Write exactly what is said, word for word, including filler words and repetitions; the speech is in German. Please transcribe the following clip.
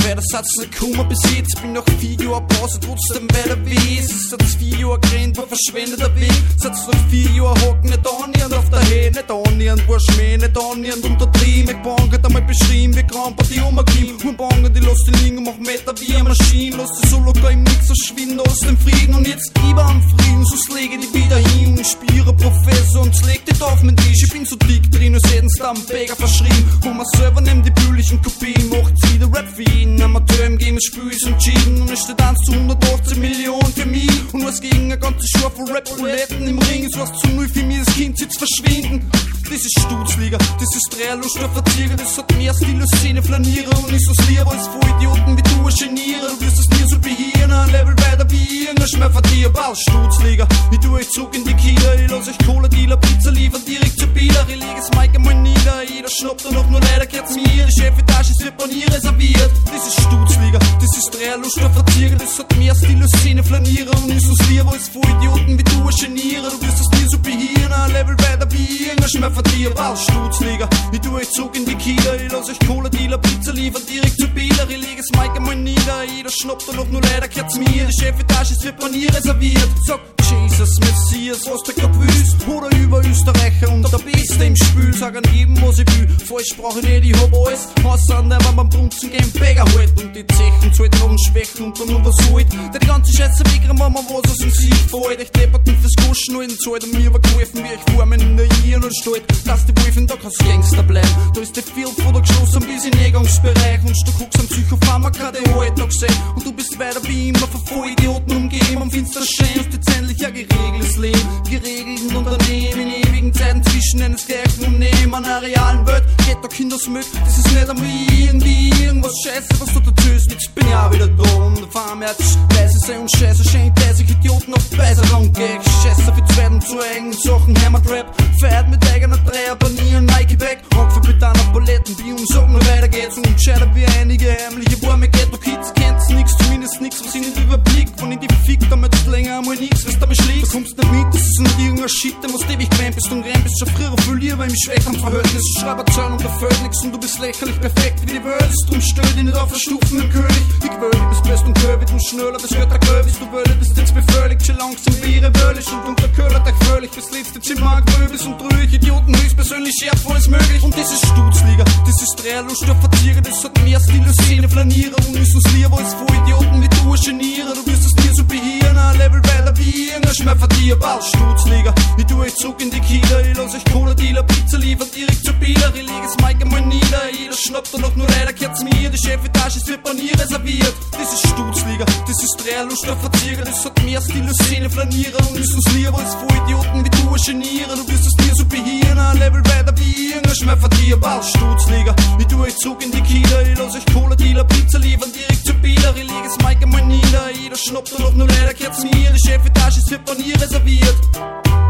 der Satz nicht gekommen bis jetzt. Bin nach vier Jahren Pause, trotzdem wer der Wes. Es hat vier Jahre gerannt, war verschwendeter Weg. Es hat nach vier Jahren hocken, nicht annähernd auf der Höhe, nicht annähernd, war Schmäh, nicht annähernd untertrieben. Ich Bank hat einmal beschrieben, wie Kramper die umgeben. Und Bangen, die lass die liegen, mach Meter wie eine Maschine. Lass die so locker im Nix verschwinden aus dem Frieden. Und jetzt lieber am Frieden, sonst lege die wieder hin. Ich spiele Professor und leg die auf den Tisch. Ich bin so dick drin, als hätten sie da am Bäger verschrieben. Wo man selber nimmt die blühlichen Kopien, macht sie der Rap für ihn. Amateur im Game, Spiel ist entschieden. Und ich stehe dann zu hundertachtzig Millionen für mich. Und was gegen eine ganze Schar von Rap-Rouletten im Ring ist, was zu null für mich, das Kind sitzt verschwinden. Das ist Stutzliga, das ist Dreierlust auf Verzieher. Das hat mehr Stil als Szene flanieren. Und ist was lieber als Vollidioten wie du genieren. Du wirst es nie so behieren, ein Level weiter wie irgendein Schmerz dir. Ball Stutzliga, ich tu euch zurück in die Kieler. Ich lass euch Cola-Dealer, Pizza liefern direkt zur Bieler. Ich leg das Mic einmal nieder, jeder schnappt und noch nur leider kehrt's mir. Die Chefetage ist wird bei ihr reserviert. Das ist Stutzliga, das ist Dreierlust auf Verzieher. Das hat mehr Stil als Szene flanieren. Und ist was lieber als Vollidioten wie du genieren. Du wirst es nie so behieren, ein Level weiter wie irgendein Schmerz dir. Ball Stutzliga, ich tu euch zurück in die Kieler. Ich lass euch Cola-Dealer, Pizza liefern direkt zur Bieler. Ich leg das Mic einmal nieder, jeder schnappt und noch nur leider kehrt's mir. Die Chefetage ist wird bei ihr reserviert. Sag Jesus, Messias, was der grad wüsst. Oder über Österreicher und der Beste im Spiel. Sag an jedem, was ich will. Falsch brauch ich nicht, ich hab alles. Außer an der, wenn man Brunzen gegen Bäger halt. Und die Zechen zahlt haben Schwächen und dann nur was halt. Der die ganze Scheiße wegrennt, wenn man was aus dem Sieg fällt. Ich depperten fürs Kuschen alten Zeit. Und mir war geholfen, wie ich vor mir in der Iren und Stalt. Lass die Wolfen, da kannst Gangster bleiben. Da ist der Field vor der geschlossen bis in Negungsbereich. Und du guckst am Psychopharmaka, der Alltag sehen. Und du bist weiter wie immer von Vollidioten umgeben. Am Finster stehen und jetzt endlich ein geregeltes Leben. Geregelten Unternehmen in ewigen Zeiten zwischen eines Gleichen und neben einer realen Welt. Geht da Kindersmück, das ist nicht einmal irgendwie irgendwas Scheiße, was du dazu ist. Jetzt bin ich auch wieder da und auf einmal hat leise sein und Scheiße, schenkt sich Idioten auf Weise lang gegen Scheiße für zweiten zu eigenen Sachen, Heimatrap. Feiert mit eigener Dreier, Panier, Nike Bag. Rockford mit einer Paletten, wie uns sagen, nur weiter geht's. Und entscheidet wie einige heimliche warme Ghetto-Kids. Kennt's nix, zumindest nix, was in den Überblick. Wenn ich die fick, damit länger einmal nix, was da beschlägt. Du kommst nicht mit, das ist nicht irgendein Shit, der muss ewig gewähnt bist und renn bist schon früher verliert, weil im schwächeren Verhältnis. Ich schreibe Zahlen und da fällt nix und du bist lächerlich perfekt wie die Welt ist. Drum stell dich nicht auf der Stufen im König. Ich gewöhne, du bist best und König und schneller, bis hört der König. Du Wölle bist jetzt befölligt, schon langsam wie ihre Wölle. Und unter Köhler dich völlig, bis letzte Zimmer gröbis und ruhig. Idioten höchstpersönlich schärf, wo es möglich. Und das ist Stutzliga, das ist Dreierlust auf Verzieher. Das hat mehr Stil als Szene flanieren. Und ist uns lieber als Vollidioten wie du genieren. Du wirst es nie so behieren, ein Level weiter wie irgendein Schmerz für dir. Ball Stutzliga, ich tu euch zurück in die Kieler. Ich lass euch Cola-Dealer, Pizza liefern direkt zur Bieler. Ich leg das Mic einmal nieder, jeder schnappt und noch nur leider kehrt's mir. Die Chefetage ist wird bei ihr reserviert. Das ist Stutzliga, das ist Dreierlust auf Verzieher. Das hat mehr Stil als Szene flanieren. Und ist uns lieber als Vollidioten wie du genieren. Du wirst es nie so behieren, ein Level weiter wie irgendein Schmerz für dir. Ball Stutzliga, ich tu euch zurück in die Kieler. Ich lass euch Cola-Dealer, Pizza liefern direkt zur Bieler. Ich leg das Mic einmal nieder, jeder schnappt und noch nur leider kehrt's mir. Die Chefetage ist wird bei ihr reserviert.